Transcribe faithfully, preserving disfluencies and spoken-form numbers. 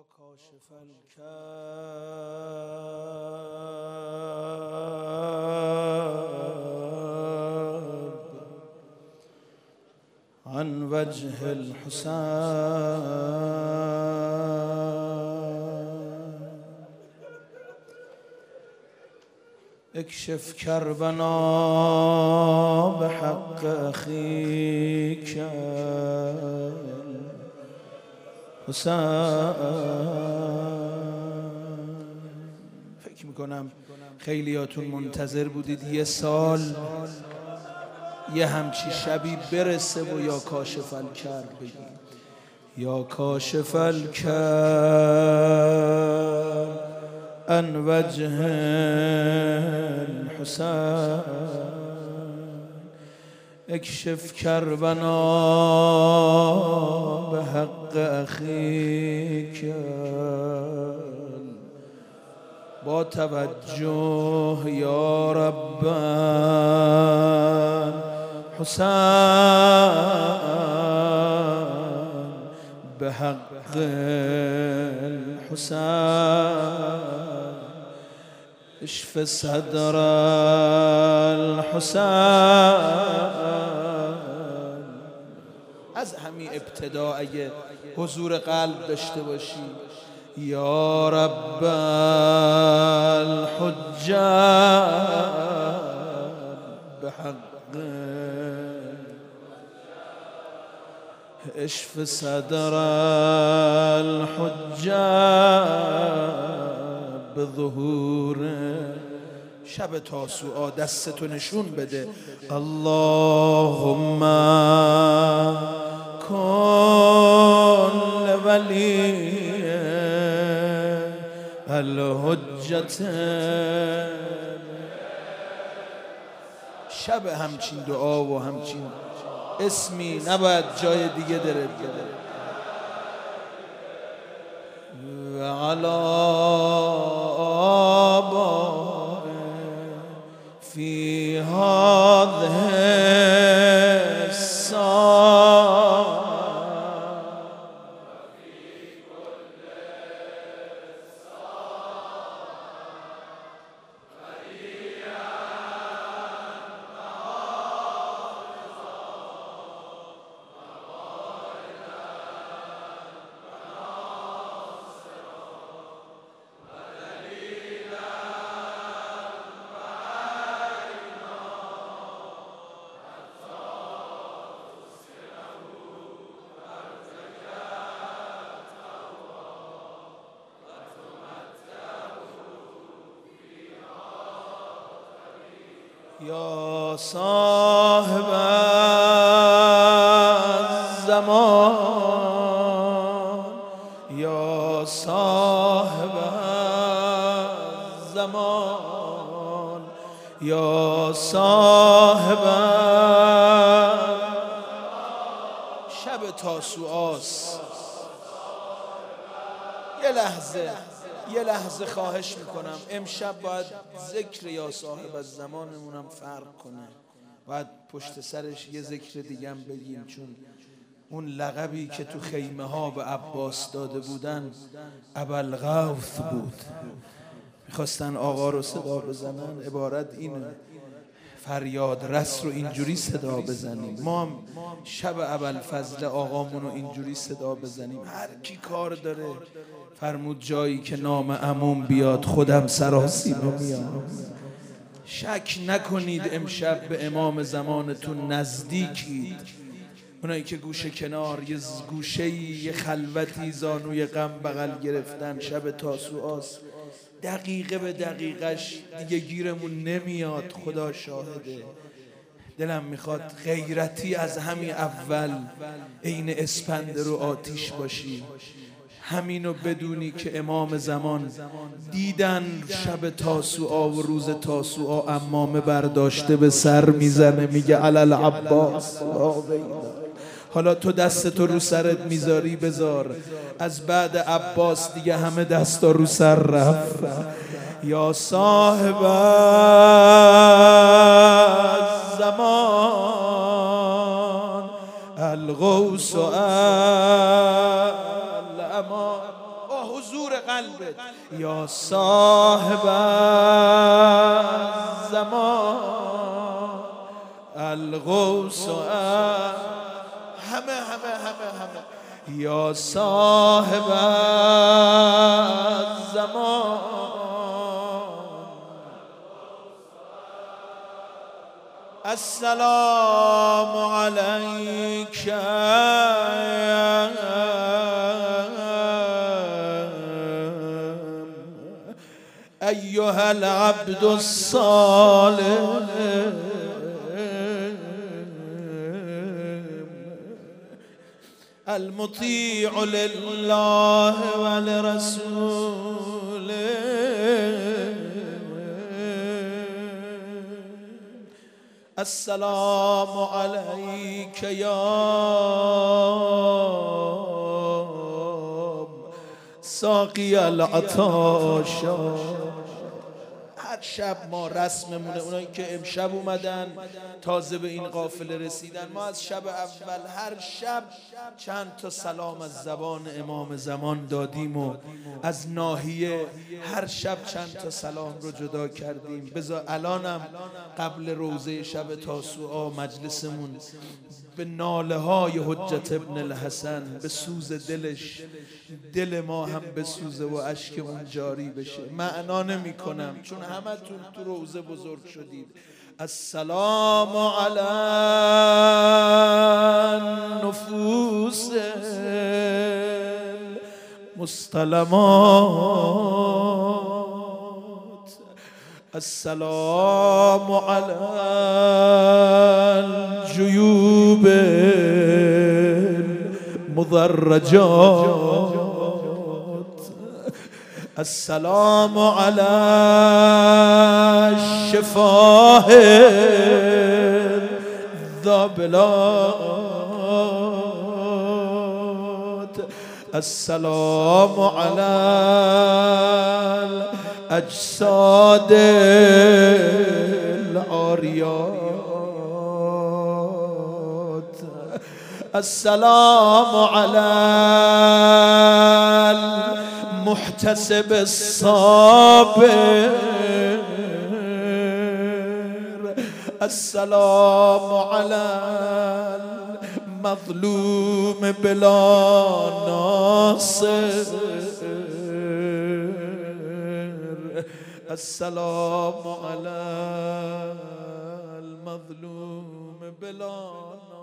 کاشف الکرب عن وجه الحسین اکشف کربنا بحق اخیک حسین. فکر میکنم خیلیاتون منتظر بودید یه سال یه همچی شبی برسه و یا کاشف الکرب بگیم. یا کاشف الکرب عن وجه الحسین اکشف کربنا بحق اخیک. با توجه یا ربان حسین بحق الحسین اشف صدر الحسین. از همین ابتدا اگه حضور قلب داشته باشی یا رب الحجه بحق اشف صدر الحجه بظهور شب تاسوعا دستتو نشون بده. اللهم کن لولی الحجت. شب همچین دعا و همچین اسمی نباید جای دیگه درد بده. و علی آبا فی هذه الساعة یا صاحب الزمان یا صاحب الزمان یا صاحب. شب تاسوعاست. یه لحظه یه لحظه خواهش میکنم امشب باید ذکر یا صاحب از زمانمونم فرق کنه. باید پشت سرش یه ذکر دیگه هم بگیم، چون اون لقبی که تو خیمه ها به عباس داده بودن ابوالغوث بود. میخواستن آقا رو صدا بزنن، عبارت اینه فریاد رس رو اینجوری صدا بزنیم. ما هم شب ابوالفضل آقامون رو اینجوری صدا بزنیم. هر کی کار داره فرمود جایی که نام عموم بیاد خودم سراسیمه میام. شک نکنید امشب به امام زمانتون نزدیکید. اونایی که گوشه کنار یه گوشه‌ای یه خلوتی زانوی غم بغل گرفتن، شب تاسوعاست. دقیقه به دقیقش دیگه گیرمون نمیاد. خدا شاهده دلم میخواد غیرتی از همین اول عین اسپند رو آتیش باشی. همینو بدونی که امام زمان دیدن شب تاسوعا و روز تاسوعا عمامه برداشته به سر میزنه میگه علی العباس. حالا تو دستتو رو سرت میذاری بذار. از بعد عباس دیگه همه دستا رو سر رفت. یا صاحب الزمان الغوث الامان با حضور قلبت. یا صاحب زمان الغوث و همه همه همه همه یا صاحب زمان السلام علیک ایها العبد الصالح المطیع لله ولرسوله السلام علیک یا ساقی العطاشا. هر شب ما رسممونه، اونایی که امشب اومدن تازه به این قافله رسیدن، ما از شب اول هر شب چند تا سلام از زبان امام زمان دادیم و از ناحیه هر شب چند تا سلام رو جدا کردیم. بذار الانم قبل روزه شب تاسوعا مجلسمون به ناله های حجت ابن الحسن، به سوز دلش دل ما هم بسوزه و اشکمون جاری بشه. معنا نمی کنم چون همه تون تو روزه بزرگ شدید. السلام علی النفوس المستلمات السلام علی الجیوب المدرجات السلام علی الشفاه الذابلات السلام علی الاجساد العاریات السلام علی المحتسب الصابر السلام علی المظلوم بلا ناصر السلام علی المظلوم بلا ناصر.